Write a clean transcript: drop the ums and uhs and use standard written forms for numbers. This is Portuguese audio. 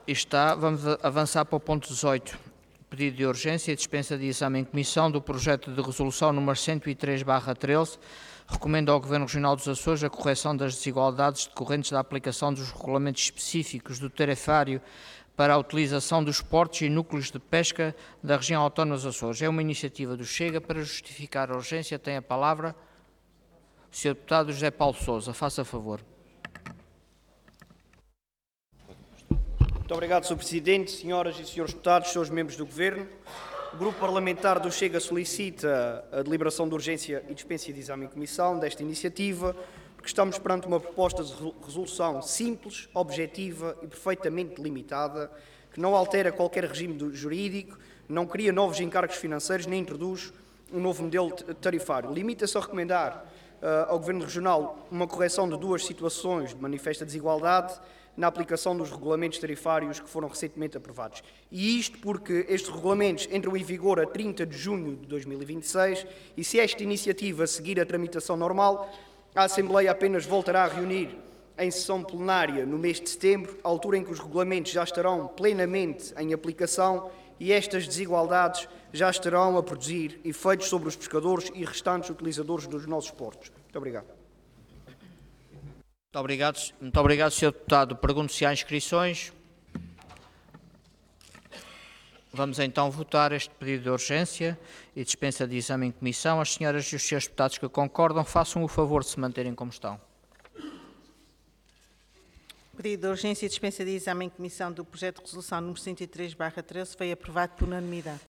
Está. Vamos avançar para o ponto 18. Pedido de urgência e dispensa de exame em comissão do projeto de resolução número 103/13. Recomenda ao Governo Regional dos Açores a correção das desigualdades decorrentes da aplicação dos regulamentos específicos do tarifário para a utilização dos portos e núcleos de pesca da região autónoma dos Açores. É uma iniciativa do Chega. Para justificar a urgência tem a palavra o Sr. Deputado José Paulo Sousa. Faça favor. Muito obrigado, Sr. Presidente, senhoras e senhores deputados, senhores membros do Governo. O Grupo Parlamentar do Chega solicita a deliberação de urgência e dispensa de exame em comissão desta iniciativa, porque estamos perante uma proposta de resolução simples, objetiva e perfeitamente limitada, que não altera qualquer regime jurídico, não cria novos encargos financeiros, nem introduz um novo modelo tarifário. Limita-se a recomendar ao Governo Regional uma correção de duas situações de manifesta desigualdade na aplicação dos regulamentos tarifários que foram recentemente aprovados. E isto porque estes regulamentos entram em vigor a 30 de junho de 2026 e, se esta iniciativa seguir a tramitação normal, a Assembleia apenas voltará a reunir em sessão plenária no mês de setembro, altura em que os regulamentos já estarão plenamente em aplicação e estas desigualdades já estarão a produzir efeitos sobre os pescadores e restantes utilizadores dos nossos portos. Muito obrigado. Muito obrigado, Sr. Deputado. Pergunto se há inscrições. Vamos então votar este pedido de urgência e dispensa de exame em comissão. As senhoras e os senhores deputados que concordam, façam o favor de se manterem como estão. O pedido de urgência e dispensa de exame em comissão do projeto de resolução número 103/13 foi aprovado por unanimidade.